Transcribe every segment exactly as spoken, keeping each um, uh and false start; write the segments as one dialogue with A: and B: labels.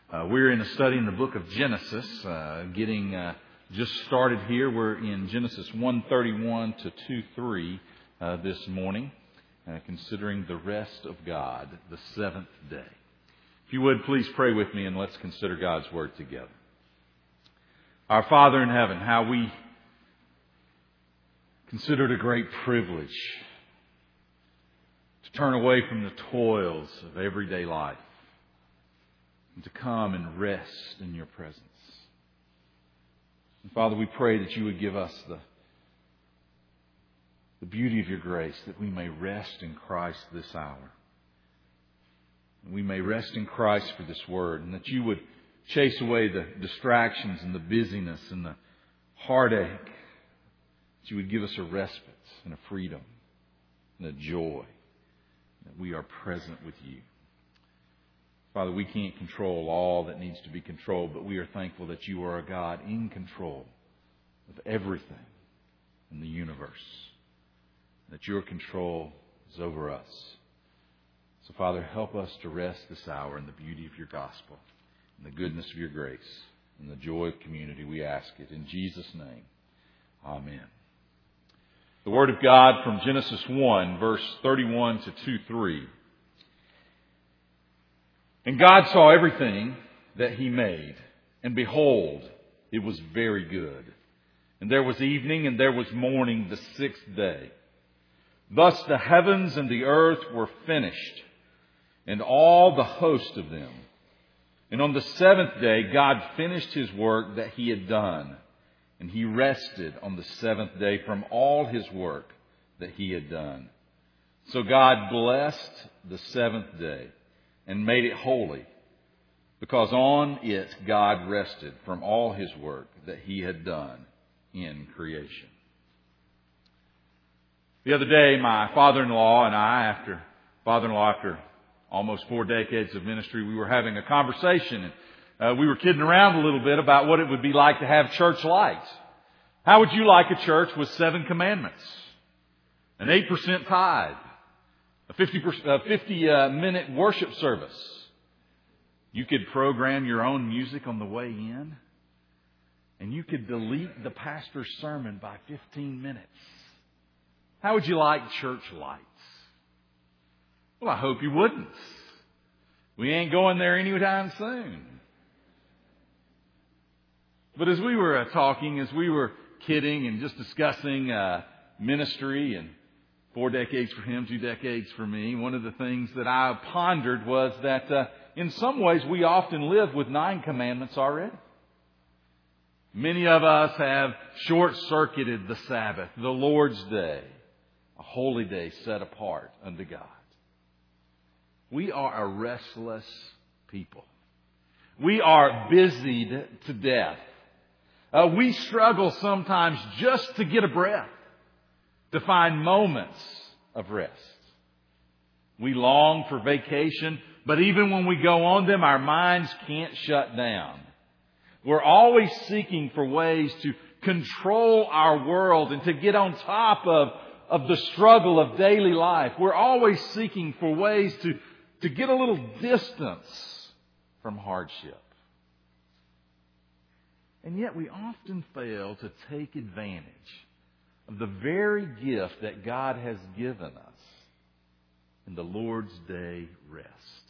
A: Uh, we're in a study in the book of Genesis, uh, getting uh, just started here. We're in Genesis one thirty-one to two three uh, this morning, uh, considering the rest of God, the seventh day. If you would, please pray with me and let's consider God's Word together. Our Father in heaven, how we consider it a great privilege to turn away from the toils of everyday life and to come and rest in your presence. And Father, we pray that you would give us the, the beauty of your grace, that we may rest in Christ this hour. And we may rest in Christ for this word, and that you would chase away the distractions and the busyness and the heartache. That you would give us a respite and a freedom and a joy, that we are present with you. Father, we can't control all that needs to be controlled, but we are thankful that you are a God in control of everything in the universe, that your control is over us. So, Father, help us to rest this hour in the beauty of your gospel, in the goodness of your grace, in the joy of community. We ask it in Jesus' name. Amen. The Word of God from Genesis one, verse thirty-one to two three. And God saw everything that He made, and behold, it was very good. And there was evening, and there was morning, the sixth day. Thus the heavens and the earth were finished, and all the host of them. And on the seventh day God finished His work that He had done, and He rested on the seventh day from all His work that He had done. So God blessed the seventh day and made it holy, because on it God rested from all His work that He had done in creation. The other day, my father-in-law and I, after father-in-law after almost four decades of ministry, we were having a conversation, and uh, we were kidding around a little bit about what it would be like to have church lights. How would you like a church with seven commandments, an eight percent tithe, a fifty, uh, fifty uh, minute worship service? You could program your own music on the way in, and you could delete the pastor's sermon by fifteen minutes. How would you like church lights? Well, I hope you wouldn't. We ain't going there anytime soon. But as we were uh, talking, as we were kidding and just discussing uh, ministry and four decades for him, two decades for me, one of the things that I pondered was that uh, in some ways we often live with nine commandments already. Many of us have short-circuited the Sabbath, the Lord's Day, a holy day set apart unto God. We are a restless people. We are busied to death. Uh, we struggle sometimes just to get a breath, to find moments of rest. We long for vacation, but even when we go on them, our minds can't shut down. We're always seeking for ways to control our world and to get on top of, of the struggle of daily life. We're always seeking for ways to, to get a little distance from hardship. And yet we often fail to take advantage of the very gift that God has given us in the Lord's Day rest.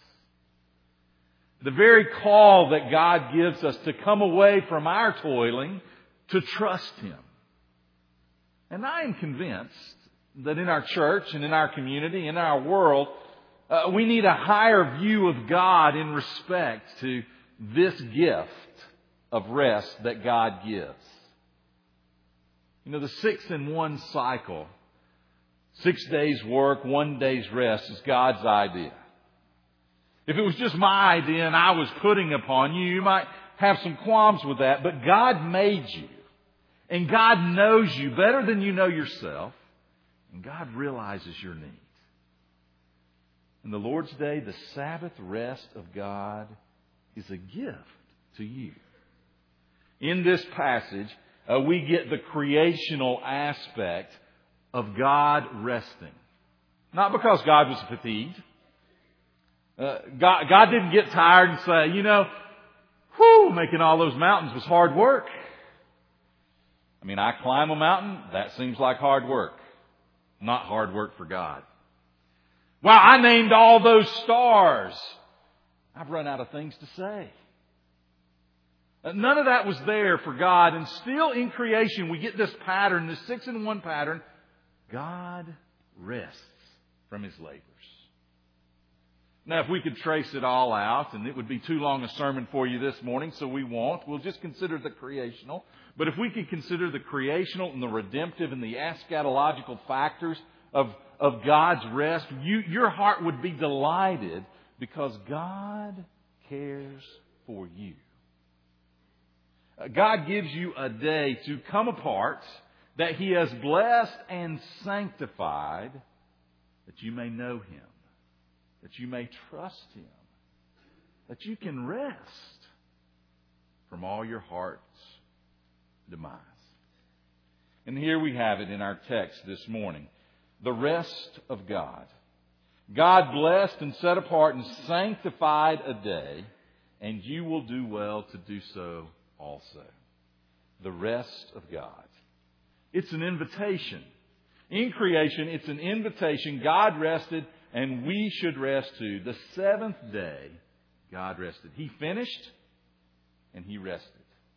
A: The very call that God gives us to come away from our toiling to trust Him. And I am convinced that in our church and in our community, in our world, uh, we need a higher view of God in respect to this gift of rest that God gives. You know, the six in one cycle, six days work, one day's rest, is God's idea. If it was just my idea and I was putting upon you, you might have some qualms with that. But God made you. And God knows you better than you know yourself. And God realizes your need. And the Lord's Day, the Sabbath rest of God, is a gift to you. In this passage, uh, we get the creational aspect of God resting. Not because God was fatigued. Uh, God, God didn't get tired and say, you know, Whew, making all those mountains was hard work. I mean, I climb a mountain, that seems like hard work. Not hard work for God. Wow, I named all those stars. I've run out of things to say. None of that was there for God. And still in creation, we get this pattern, this six in one pattern. God rests from His labors. Now, if we could trace it all out, and it would be too long a sermon for you this morning, so we won't. We'll just consider the creational. But if we could consider the creational and the redemptive and the eschatological factors of, of God's rest, you, your heart would be delighted because God cares for you. God gives you a day to come apart that He has blessed and sanctified that you may know Him, that you may trust Him, that you can rest from all your heart's demise. And here we have it in our text this morning. The rest of God. God blessed and set apart and sanctified a day, and you will do well to do so also. The rest of God. It's an invitation. In creation, it's an invitation. God rested, and we should rest too. The seventh day, God rested. He finished, and He rested.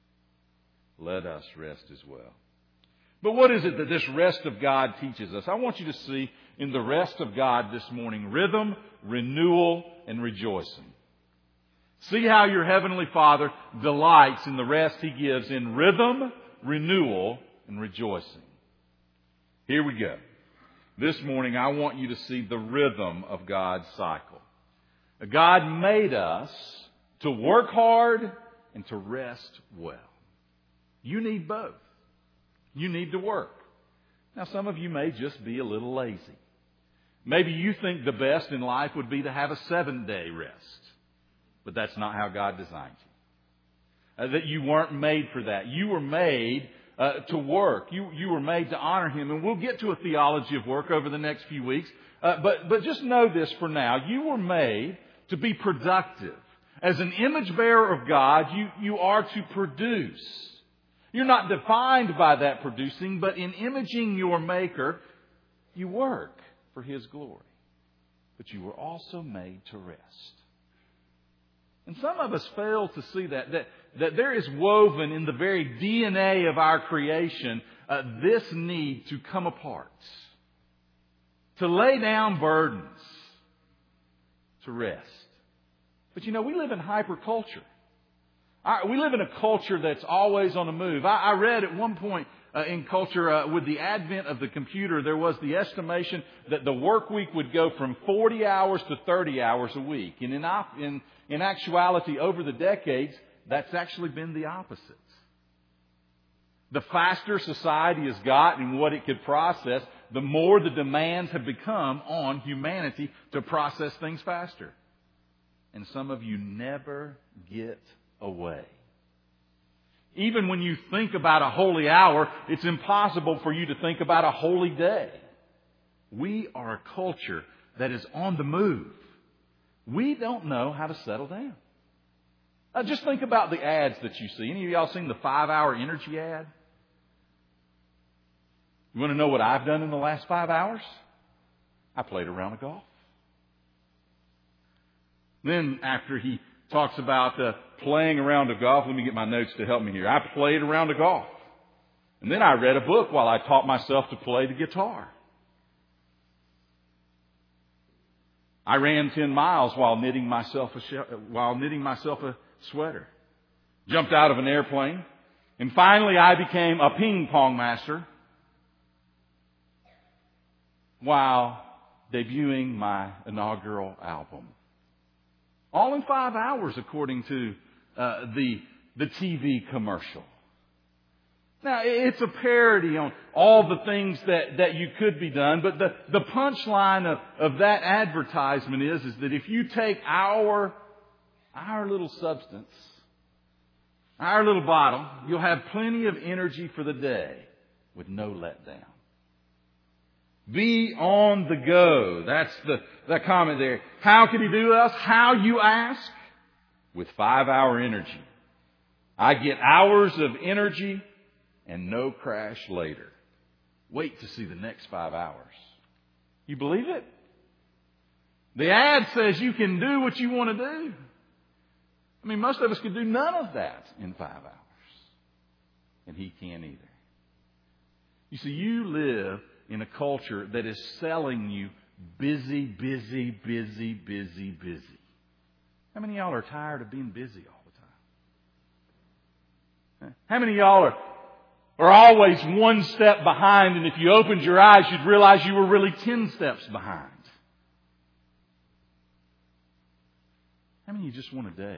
A: Let us rest as well. But what is it that this rest of God teaches us? I want you to see in the rest of God this morning rhythm, renewal, and rejoicing. See how your Heavenly Father delights in the rest He gives in rhythm, renewal, and rejoicing. Here we go. This morning I want you to see the rhythm of God's cycle. God made us to work hard and to rest well. You need both. You need to work. Now, some of you may just be a little lazy. Maybe you think the best in life would be to have a seven-day rest. But that's not how God designed you. Uh, that you weren't made for that. You were made uh, to work. You, you were made to honor Him. And we'll get to a theology of work over the next few weeks. Uh, but, but just know this for now. You were made to be productive. As an image bearer of God, you, you are to produce. You're not defined by that producing, but in imaging your Maker, you work for His glory. But you were also made to rest. And some of us fail to see that, that, that there is woven in the very D N A of our creation uh, this need to come apart, to lay down burdens, to rest. But you know, we live in hyperculture. Our, we live in a culture that's always on the move. I, I read at one point uh, in culture, uh, with the advent of the computer, there was the estimation that the work week would go from forty hours to thirty hours a week. And in, in, in actuality, over the decades, that's actually been the opposite. The faster society has gotten in what it could process, the more the demands have become on humanity to process things faster. And some of you never get away. Even when you think about a holy hour, it's impossible for you to think about a holy day. We are a culture that is on the move. We don't know how to settle down. Now just think about the ads that you see. Any of y'all seen the five-hour energy ad? You want to know what I've done in the last five hours? I played a round of golf. Then after he talks about uh, playing a round of golf, let me get my notes to help me here. I played a round of golf. And then I read a book while I taught myself to play the guitar. I ran ten miles while knitting myself a sh- while knitting myself a sweater. Jumped out of an airplane. And finally I became a ping pong master while debuting my inaugural album. All in five hours, according to uh, the the T V commercial. Now, it's a parody on all the things that, that you could be done, but the, the punchline of, of that advertisement is, is that if you take our, our little substance, our little bottle, you'll have plenty of energy for the day with no letdown. Be on the go. That's the, the comment there. How can He do us? How, you ask? With five-hour energy. I get hours of energy and no crash later. Wait to see the next five hours. You believe it? The ad says you can do what you want to do. I mean, most of us could do none of that in five hours. And he can't either. You see, you live in a culture that is selling you busy, busy, busy, busy, busy. How many of y'all are tired of being busy all the time? How many of y'all are, are always one step behind, and if you opened your eyes, you'd realize you were really ten steps behind? How many of you just want a day?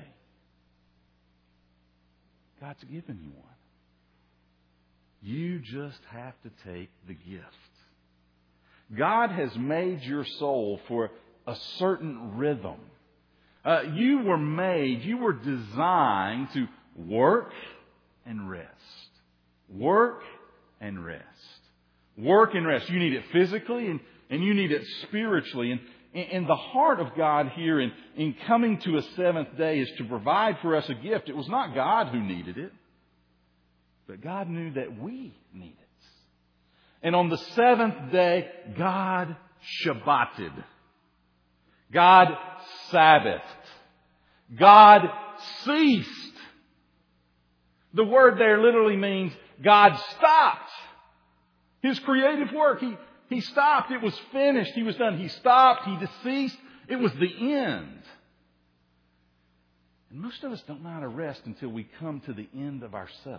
A: God's given you one. You just have to take the gift. God has made your soul for a certain rhythm. Uh, you were made, you were designed to work and rest. Work and rest. Work and rest. You need it physically and, and you need it spiritually. And, and the heart of God here in, in coming to a seventh day is to provide for us a gift. It was not God who needed it, but God knew that we need it. And on the seventh day, God Shabbated. God Sabbathed. God ceased. The word there literally means God stopped His creative work. He, he stopped. It was finished. He was done. He stopped. He deceased. It was the end. And most of us don't know how to rest until we come to the end of ourselves.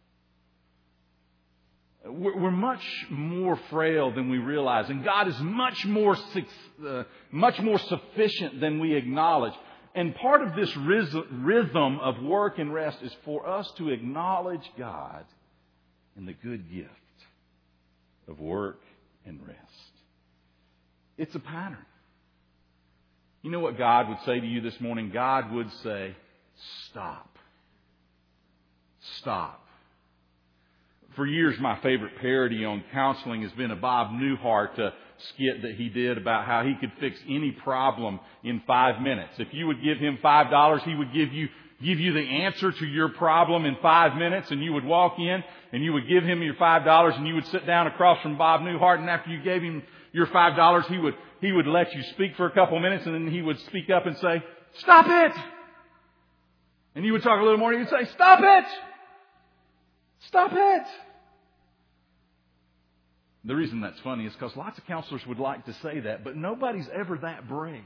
A: We're much more frail than we realize, and God is much more uh, much more sufficient than we acknowledge. And part of this rhythm of work and rest is for us to acknowledge God in the good gift of work and rest. It's a pattern. You know what God would say to you this morning? God would say, stop. Stop. For years, my favorite parody on counseling has been a Bob Newhart uh, skit that he did about how he could fix any problem in five minutes. If you would give him five dollars, he would give you give you the answer to your problem in five minutes, and you would walk in and you would give him your five dollars, and you would sit down across from Bob Newhart, and after you gave him your five dollars, he would he would let you speak for a couple of minutes, and then he would speak up and say, "Stop it!" And you would talk a little more, and he would say, "Stop it! Stop it!" The reason that's funny is because lots of counselors would like to say that, but nobody's ever that brave.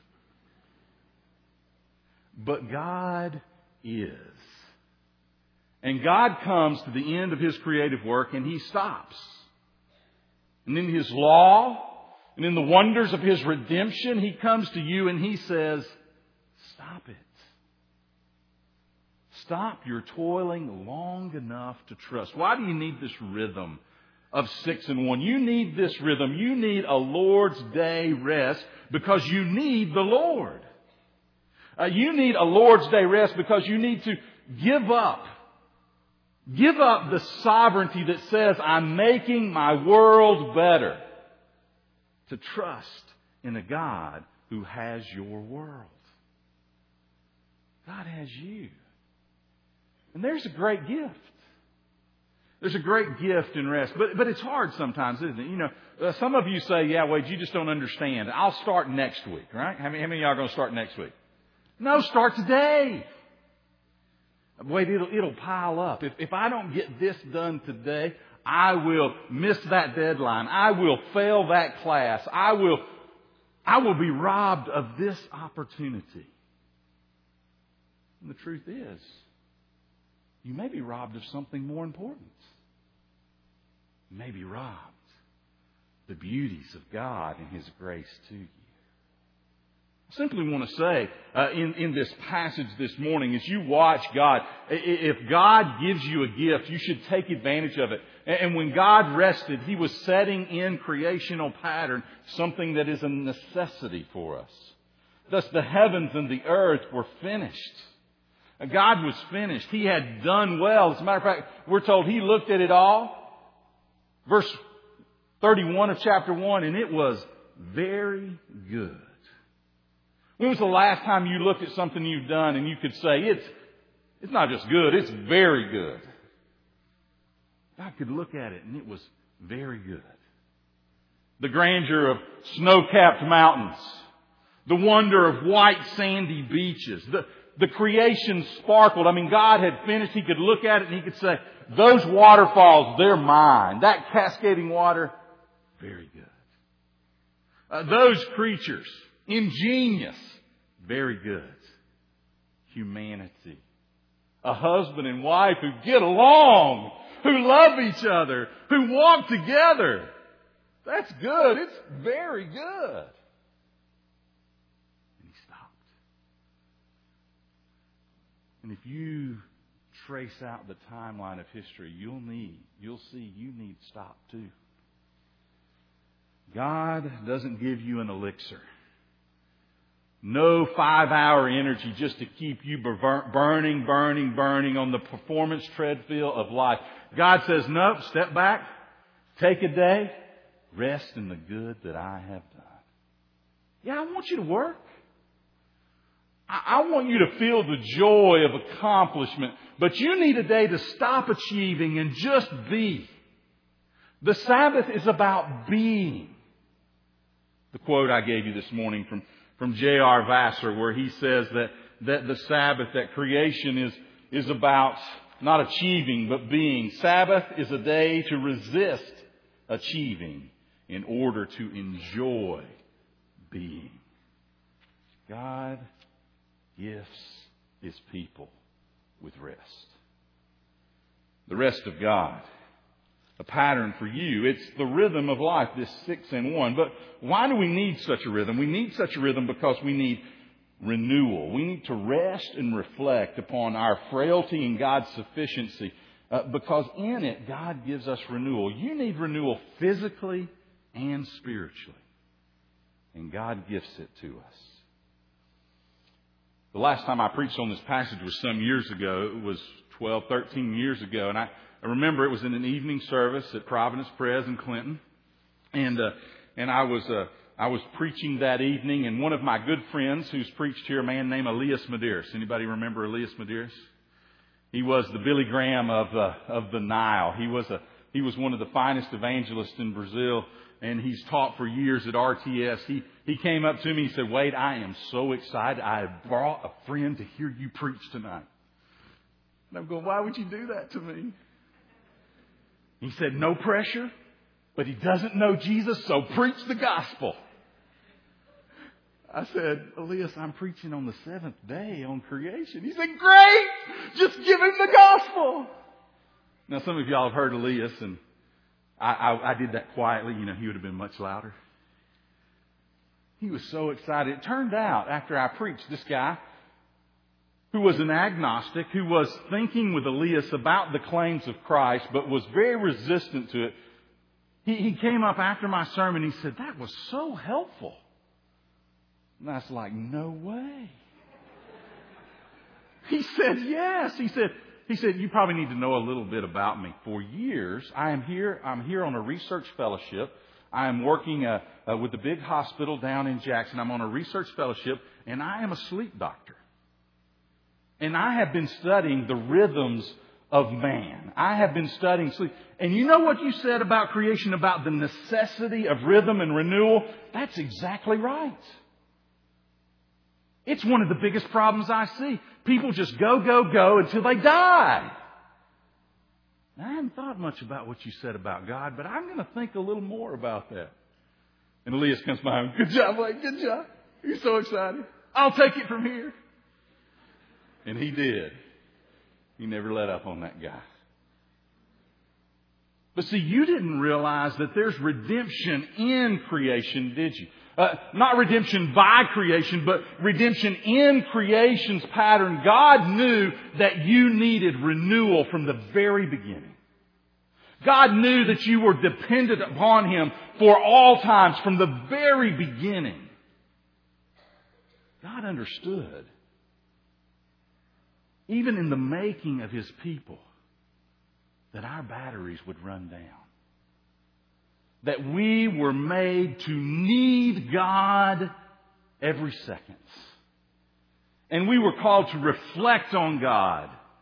A: But God is. And God comes to the end of His creative work and He stops. And in His law and in the wonders of His redemption, He comes to you and He says, stop it. Stop your toiling long enough to trust. Why do you need this rhythm of six and one? You need this rhythm. You need a Lord's Day rest because you need the Lord. Uh, you need a Lord's Day rest because you need to give up. Give up the sovereignty that says, I'm making my world better. To trust in a God who has your world. God has you. And there's a great gift. There's a great gift in rest, but but it's hard sometimes, isn't it? You know, uh, some of you say, yeah, Wade, you just don't understand. I'll start next week, right? How many, how many of y'all are going to start next week? No, start today. Wade, it'll, it'll pile up. If, if I don't get this done today, I will miss that deadline. I will fail that class. I will, I will be robbed of this opportunity. And the truth is, you may be robbed of something more important. You may be robbed the beauties of God and His grace to you. I simply want to say uh, in, in this passage this morning, as you watch God, if God gives you a gift, you should take advantage of it. And when God rested, He was setting in creational pattern something that is a necessity for us. Thus the heavens and the earth were finished. God was finished. He had done well. As a matter of fact, we're told He looked at it all. Verse thirty-one of chapter one, and it was very good. When was the last time you looked at something you've done and you could say, it's, It's not just good, it's very good. God could look at it and it was very good. The grandeur of snow-capped mountains. The wonder of white sandy beaches. The, the creation sparkled. I mean, God had finished. He could look at it and He could say, those waterfalls, they're mine. That cascading water, very good. Uh, those creatures, ingenious, very good. Humanity. A husband and wife who get along, who love each other, who walk together. That's good. It's very good. And He stopped. And if you trace out the timeline of history, you'll need, you'll see you need to stop too. God doesn't give you an elixir. No five-hour energy just to keep you burning, burning, burning on the performance treadmill of life. God says, nope, step back, take a day, rest in the good that I have done. Yeah, I want you to work. I, I want you to feel the joy of accomplishment. But you need a day to stop achieving and just be. The Sabbath is about being. The quote I gave you this morning from, from J R Vassar, where he says that, that the Sabbath, that creation is, is about not achieving, but being. Sabbath is a day to resist achieving in order to enjoy being. God gifts His people with rest. The rest of God. A pattern for you. It's the rhythm of life, this six and one. But why do we need such a rhythm? We need such a rhythm because we need renewal. We need to rest and reflect upon our frailty and God's sufficiency. Uh, because in it, God gives us renewal. You need renewal physically and spiritually. And God gifts it to us. The last time I preached on this passage was some years ago. It was twelve, thirteen years ago. And I, I remember it was in an evening service at Providence Pres in Clinton. And uh, and I was uh, I was preaching that evening. And one of my good friends who's preached here, a man named Elias Medeiros. Anybody remember Elias Medeiros? He was the Billy Graham of the, of the Nile. He was a he was one of the finest evangelists in Brazil. And he's taught for years at R T S. He he came up to me and said, Wade, I am so excited. I have brought a friend to hear you preach tonight. And I'm going, why would you do that to me? He said, no pressure, but he doesn't know Jesus, so preach the gospel. I said, Elias, I'm preaching on the seventh day on creation. He said, great! Just give him the gospel. Now, some of y'all have heard Elias, and I, I, I did that quietly. You know, he would have been much louder. He was so excited. It turned out, after I preached, this guy, who was an agnostic, who was thinking with Elias about the claims of Christ, but was very resistant to it, he, he came up after my sermon and he said, that was so helpful. And I was like, no way. He said, yes. He said, He said, you probably need to know a little bit about me. For years, I am here. I'm here on a research fellowship. I am working uh, uh, with the big hospital down in Jackson. I'm on a research fellowship, and I am a sleep doctor. And I have been studying the rhythms of man. I have been studying sleep. And you know what you said about creation, about the necessity of rhythm and renewal? That's exactly right. It's one of the biggest problems I see. People just go, go, go until they die. Now, I hadn't thought much about what you said about God, but I'm going to think a little more about that. And Elias comes by and, good job, Blake, good job. He's so excited. I'll take it from here. And he did. He never let up on that guy. But see, you didn't realize that there's redemption in creation, did you? Uh, not redemption by creation, but redemption in creation's pattern. God knew that you needed renewal from the very beginning. God knew that you were dependent upon Him for all times from the very beginning. God understood, even in the making of His people, that our batteries would run down. That we were made to need God every second. And we were called to reflect on God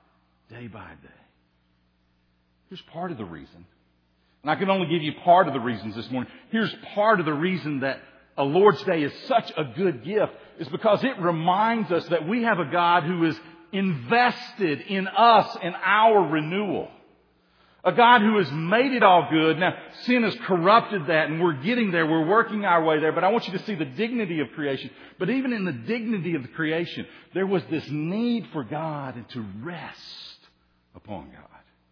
A: day by day. Here's part of the reason. And I can only give you part of the reasons this morning. Here's part of the reason that a Lord's Day is such a good gift, is because it reminds us that we have a God who is invested in us and our renewal. A God who has made it all good. Now, sin has corrupted that, and we're getting there. We're working our way there. But I want you to see the dignity of creation. But even in the dignity of the creation, there was this need for God and to rest upon God.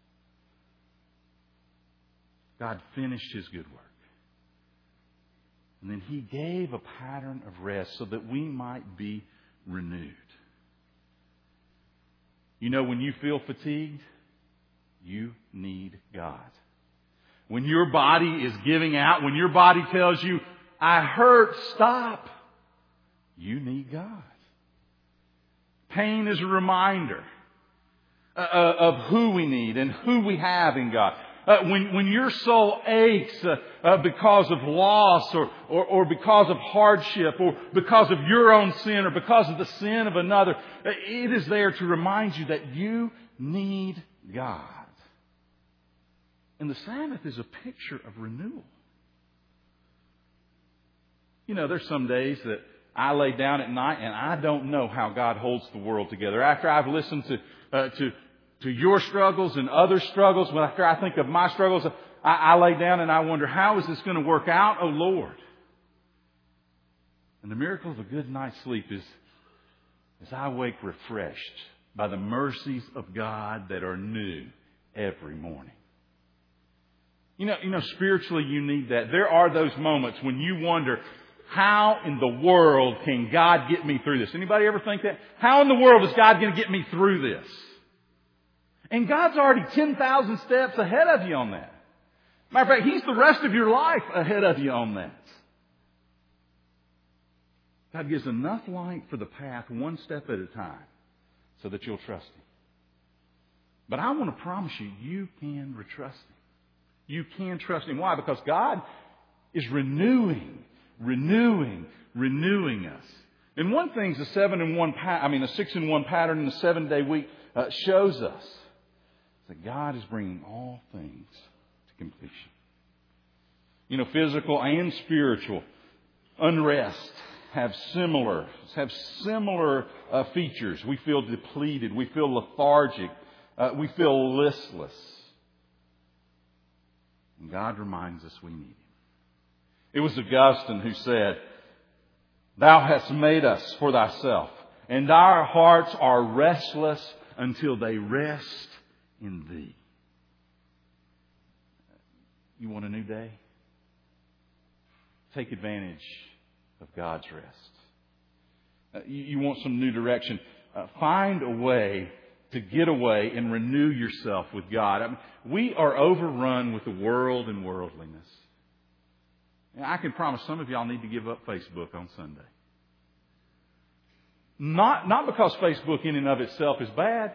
A: God finished His good work. And then He gave a pattern of rest so that we might be renewed. You know, when you feel fatigued, you need God. When your body is giving out, when your body tells you, I hurt, stop, you need God. Pain is a reminder uh, of who we need and who we have in God. Uh, when, when your soul aches uh, uh, because of loss or, or, or because of hardship or because of your own sin or because of the sin of another, it is there to remind you that you need God. And the Sabbath is a picture of renewal. You know, there's some days that I lay down at night and I don't know how God holds the world together. After I've listened to uh, to to your struggles and other struggles, when after I think of my struggles, I, I lay down and I wonder, how is this going to work out, oh Lord? And the miracle of a good night's sleep is, is I wake refreshed by the mercies of God that are new every morning. You know, you know, spiritually you need that. There are those moments when you wonder, how in the world can God get me through this? Anybody ever think that? How in the world is God going to get me through this? And God's already ten thousand steps ahead of you on that. Matter of fact, He's the rest of your life ahead of you on that. God gives enough light for the path one step at a time so that you'll trust Him. But I want to promise you, you can trust Him. You can trust Him. Why? Because God is renewing, renewing, renewing us. And one thing the seven in one, pa- I mean, a six in one pattern in the seven day week uh, shows us that God is bringing all things to completion. You know, physical and spiritual unrest have similar have similar uh, features. We feel depleted. We feel lethargic. Uh, we feel listless. And God reminds us we need Him. It was Augustine who said, Thou hast made us for Thyself, and our hearts are restless until they rest in Thee. You want a new day? Take advantage of God's rest. Uh, you, you want some new direction? Uh, find a way to get away and renew yourself with God. I mean, we are overrun with the world and worldliness. And I can promise some of y'all need to give up Facebook on Sunday. Not, not because Facebook in and of itself is bad,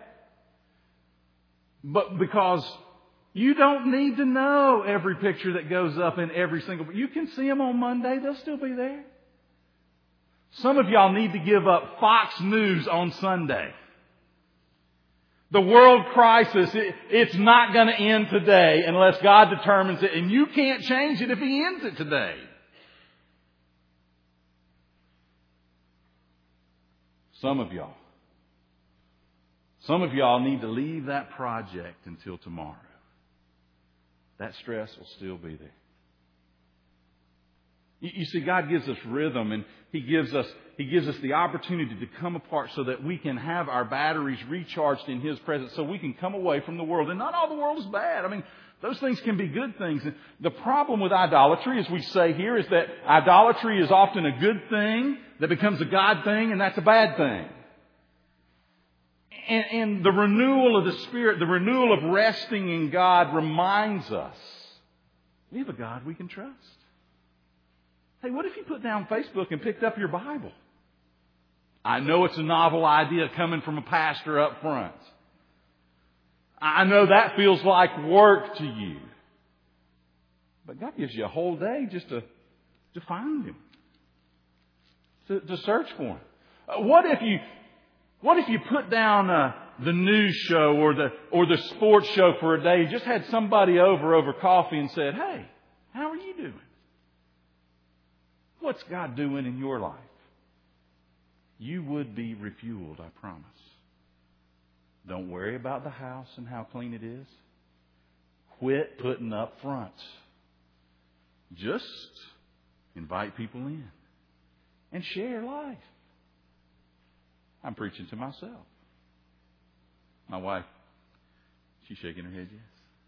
A: but because you don't need to know every picture that goes up in every single... You can see them on Monday. They'll still be there. Some of y'all need to give up Fox News on Sunday. The world crisis, it, it's not going to end today unless God determines it. And you can't change it if He ends it today. Some of y'all. Some of y'all need to leave that project until tomorrow. That stress will still be there. You, you see, God gives us rhythm, and He gives us He gives us the opportunity to come apart so that we can have our batteries recharged in His presence, so we can come away from the world. And not all the world is bad. I mean, those things can be good things. And the problem with idolatry, as we say here, is that idolatry is often a good thing that becomes a God thing, and that's a bad thing. And, and the renewal of the Spirit, the renewal of resting in God reminds us we have a God we can trust. Hey, what if you put down Facebook and picked up your Bible? I know it's a novel idea coming from a pastor up front. I know that feels like work to you. But God gives you a whole day just to, to find Him. To, to search for Him. Uh, what if you What if you put down uh, the news show or the or the sports show for a day, just had somebody over over coffee and said, "Hey, how are you doing? What's God doing in your life?" You would be refueled, I promise. Don't worry about the house and how clean it is. Quit putting up fronts. Just invite people in and share life. I'm preaching to myself. My wife, she's shaking her head yes.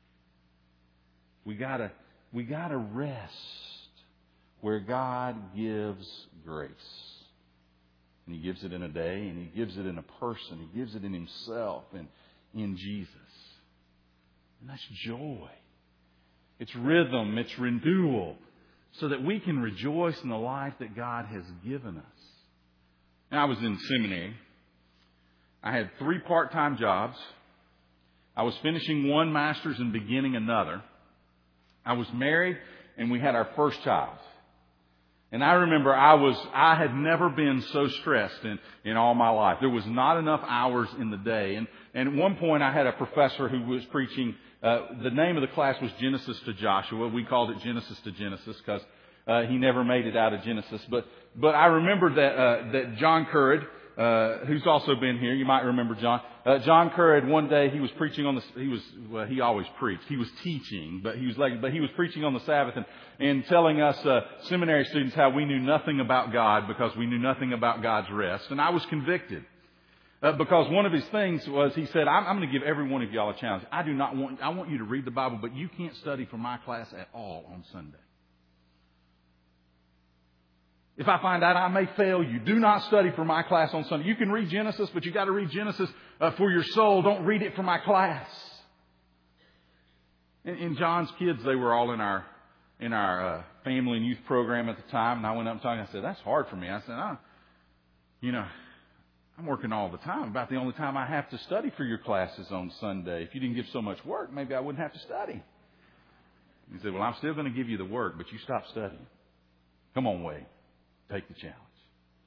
A: We gotta, we gotta rest where God gives grace. And He gives it in a day, and He gives it in a person. He gives it in Himself and in Jesus. And that's joy. It's rhythm. It's renewal. So that we can rejoice in the life that God has given us. Now, I was in seminary. I had three part-time jobs. I was finishing one master's and beginning another. I was married, and we had our first child. And I remember I was, I had never been so stressed in, in all my life. There was not enough hours in the day. And, and at one point I had a professor who was preaching, uh, the name of the class was Genesis to Joshua. We called it Genesis to Genesis because uh, he never made it out of Genesis. But, but I remember that, uh, that John Currid, Uh, who's also been here. You might remember John. Uh, John Currid, one day he was preaching on the, he was, well, he always preached. He was teaching, but he was like, but he was preaching on the Sabbath and, and telling us, uh, seminary students how we knew nothing about God because we knew nothing about God's rest. And I was convicted. Uh, because one of his things was, he said, I'm, I'm going to give every one of y'all a challenge. I do not want, I want you to read the Bible, but you can't study for my class at all on Sunday. If I find out I may fail you, do not study for my class on Sunday. You can read Genesis, but you got to read Genesis uh, for your soul. Don't read it for my class. And, and John's kids, they were all in our in our uh, family and youth program at the time. And I went up and talked. I said, "That's hard for me." I said, I, "You know, I'm working all the time. About the only time I have to study for your classes on Sunday. If you didn't give so much work, maybe I wouldn't have to study." He said, "Well, I'm still going to give you the work, but you stop studying. Come on, Wade. Take the challenge."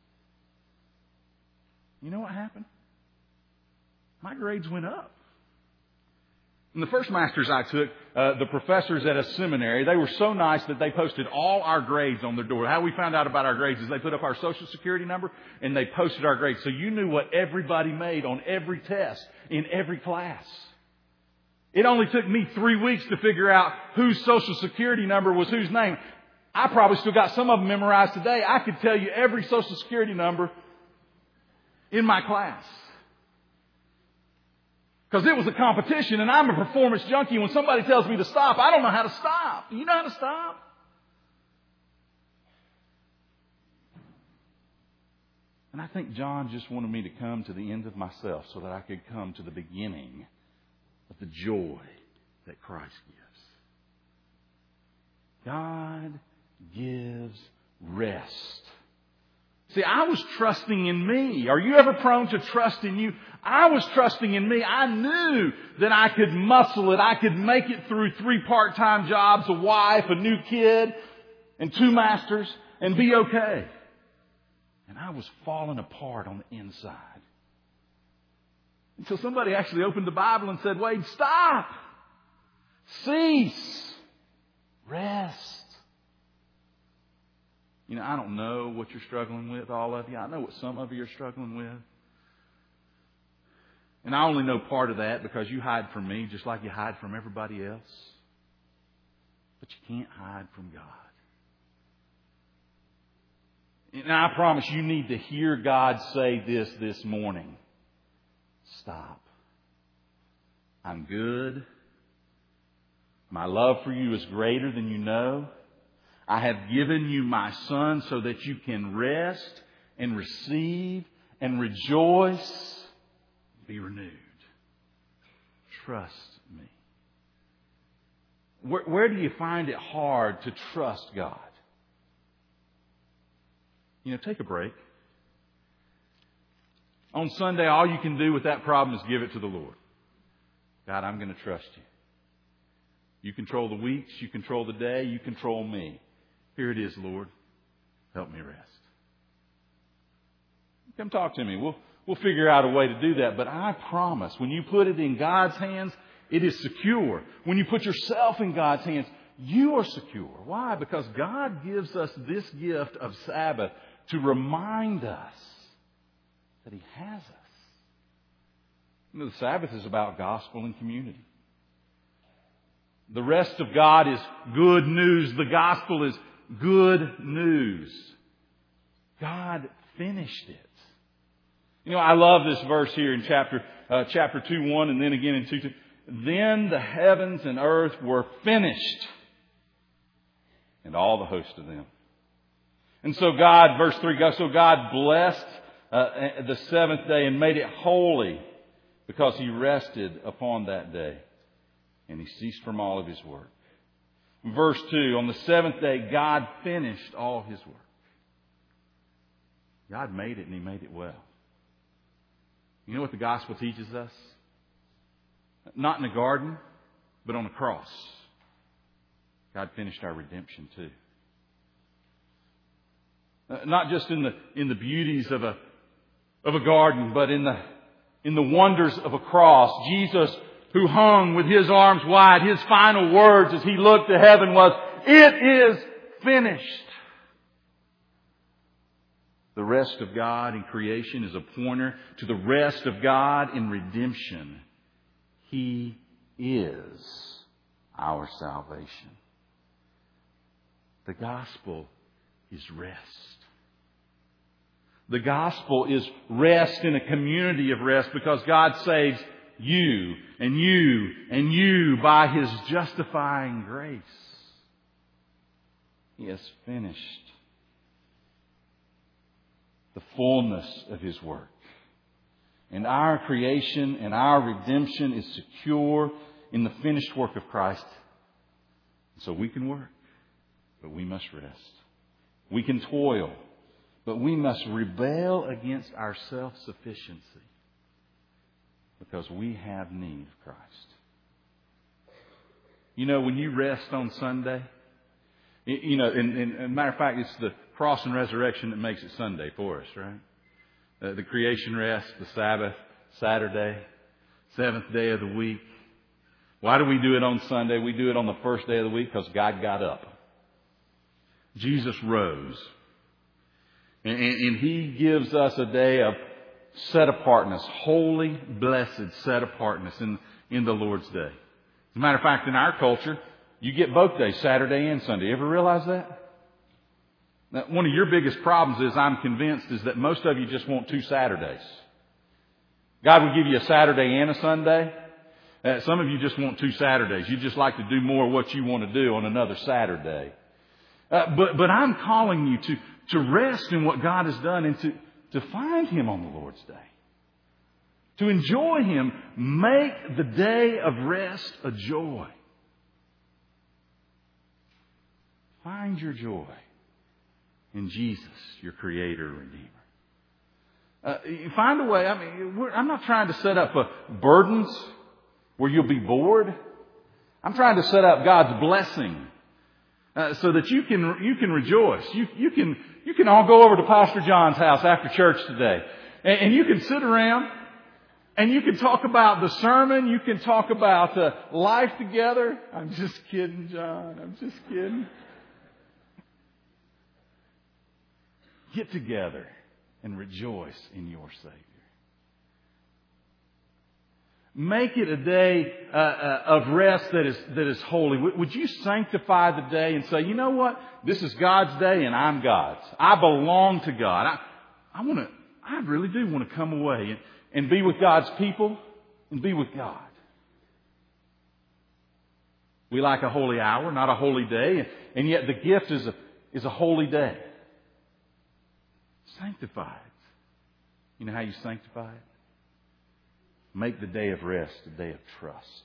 A: You know what happened? My grades went up. In the first master's I took, uh, the professors at a seminary, they were so nice that they posted all our grades on their door. How we found out about our grades is they put up our social security number and they posted our grades. So you knew what everybody made on every test in every class. It only took me three weeks to figure out whose social security number was whose name. I probably still got some of them memorized today. I could tell you every social security number in my class. Because it was a competition and I'm a performance junkie. When somebody tells me to stop, I don't know how to stop. Do you know how to stop? And I think John just wanted me to come to the end of myself so that I could come to the beginning of the joy that Christ gives. God gives rest. See, I was trusting in me. Are you ever prone to trust in you? I was trusting in me. I knew that I could muscle it. I could make it through three part-time jobs, a wife, a new kid, and two masters, and be okay. And I was falling apart on the inside. Until somebody actually opened the Bible and said, "Wade, stop. Cease. Rest." You know, I don't know what you're struggling with, all of you. I know what some of you are struggling with. And I only know part of that because you hide from me just like you hide from everybody else. But you can't hide from God. And I promise you need to hear God say this this morning. Stop. I'm good. My love for you is greater than you know. I have given you my Son so that you can rest and receive and rejoice, be renewed. Trust me. Where, where do you find it hard to trust God? You know, take a break. On Sunday, all you can do with that problem is give it to the Lord. God, I'm going to trust you. You control the weeks, you control the day, you control me. Here it is, Lord. Help me rest. Come talk to me. We'll We'll figure out a way to do that. But I promise, when you put it in God's hands, it is secure. When you put yourself in God's hands, you are secure. Why? Because God gives us this gift of Sabbath to remind us that He has us. You know, the Sabbath is about gospel and community. The rest of God is good news. The gospel is good news. God finished it. You know, I love this verse here in chapter uh, chapter two one, and then again in two two. Then the heavens and earth were finished, and all the host of them. And so God, verse three, so God blessed uh, the seventh day and made it holy, because He rested upon that day, and He ceased from all of His work. Verse two, on the seventh day, God finished all His work. God made it, and He made it well. You know what the gospel teaches us? Not in a garden, but on a cross. God finished our redemption too. Uh, not just in the in the beauties of a of a garden, but in the in the wonders of a cross. Jesus, who hung with His arms wide, His final words as He looked to heaven was, "It is finished." The rest of God in creation is a pointer to the rest of God in redemption. He is our salvation. The gospel is rest. The gospel is rest in a community of rest, because God saves you and you and you by His justifying grace. He has finished the fullness of His work. And our creation and our redemption is secure in the finished work of Christ. So we can work, but we must rest. We can toil, but we must rebel against our self-sufficiency, because we have need of Christ. You know, when you rest on Sunday, you know, and, and, and a matter of fact, it's the cross and resurrection that makes it Sunday for us, right? Uh, the creation rest, the Sabbath, Saturday, seventh day of the week. Why do we do it on Sunday? We do it on the first day of the week because God got up. Jesus rose. And, and, and He gives us a day of set apartness, holy, blessed set apartness in, in the Lord's day. As a matter of fact, in our culture, you get both days, Saturday and Sunday. You ever realize that? Now, one of your biggest problems is, I'm convinced, is that most of you just want two Saturdays. God will give you a Saturday and a Sunday. Uh, some of you just want two Saturdays. You just like to do more of what you want to do on another Saturday. Uh, but but I'm calling you to, to rest in what God has done, and to, to find Him on the Lord's day. To enjoy Him. Make the day of rest a joy. Find your joy in Jesus, your Creator, Redeemer. Uh, find a way. I mean, we're, I'm not trying to set up uh, burdens where you'll be bored. I'm trying to set up God's blessing uh, so that you can you can rejoice. You you can you can all go over to Pastor John's house after church today, and, and you can sit around and you can talk about the sermon. You can talk about uh, life together. I'm just kidding, John. I'm just kidding. Get together and rejoice in your Savior. Make it a day uh, uh, of rest that is that is holy. W- would you sanctify the day and say, you know what? This is God's day and I'm God's. I belong to God. I, I want to. I really do want to come away and, and be with God's people and be with God. We like a holy hour, not a holy day, and, and yet the gift is a is a holy day. Sanctify it. You know how you sanctify it? Make the day of rest a day of trust.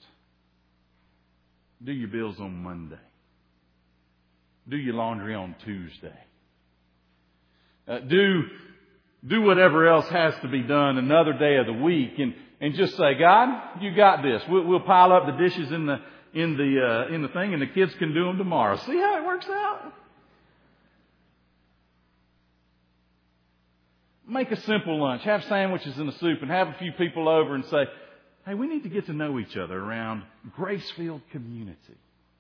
A: Do your bills on Monday. Do your laundry on Tuesday. Uh, do do whatever else has to be done another day of the week, and, and just say, God, you got this. We'll, we'll pile up the dishes in the in the uh, in the thing, and the kids can do them tomorrow. See how it works out? make a simple lunch, have sandwiches and a soup, and have a few people over and say, hey, we need to get to know each other around Gracefield community.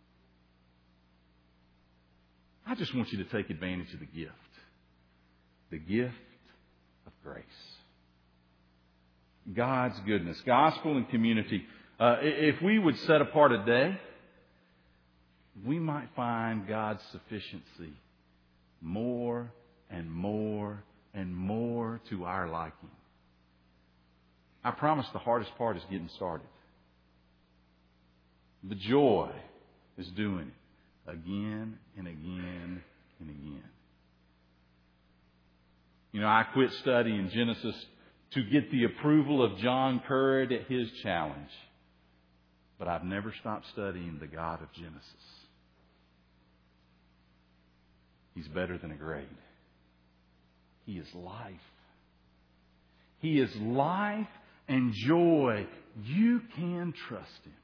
A: I just want you to take advantage of the gift. The gift of grace. God's goodness. Gospel and community. Uh, if we would set apart a day, we might find God's sufficiency more and more and more to our liking. I promise the hardest part is getting started. The joy is doing it again and again and again. You know, I quit studying Genesis to get the approval of John Currid at his challenge. But I've never stopped studying the God of Genesis. He's better than a grade. He is life. He is life and joy. You can trust Him.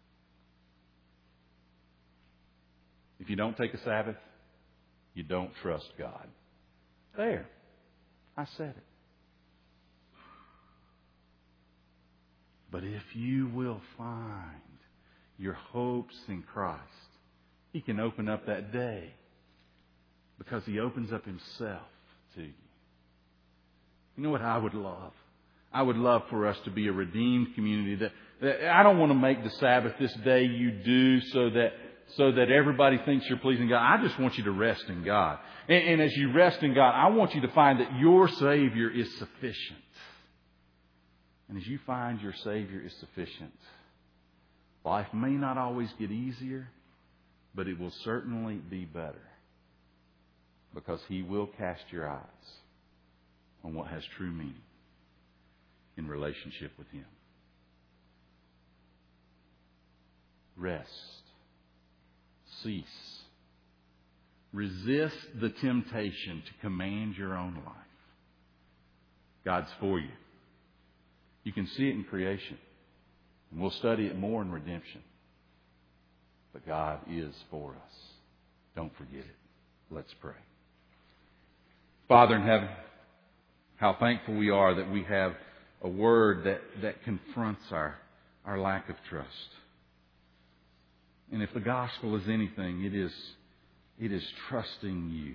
A: If you don't take a Sabbath, you don't trust God. There. I said it. But if you will find your hopes in Christ, He can open up that day because He opens up Himself to you. You know what I would love? I would love for us to be a redeemed community. That, that I don't want to make the Sabbath this day you do so that so that everybody thinks you're pleasing God. I just want you to rest in God. And, and as you rest in God, I want you to find that your Savior is sufficient. And as you find your Savior is sufficient, life may not always get easier, but it will certainly be better. Because He will cast your eyes on what has true meaning in relationship with Him. Rest. Cease. Resist the temptation to command your own life. God's for you. You can see it in creation. And we'll study it more in redemption. But God is for us. Don't forget it. Let's pray. Father in heaven, how thankful we are that we have a word that, that confronts our, our lack of trust. And if the gospel is anything, it is, it is trusting You.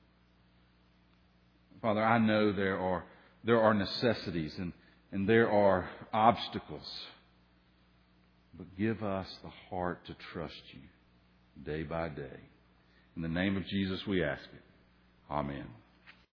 A: Father, I know there are, there are necessities and, and there are obstacles. But give us the heart to trust You day by day. In the name of Jesus we ask it. Amen.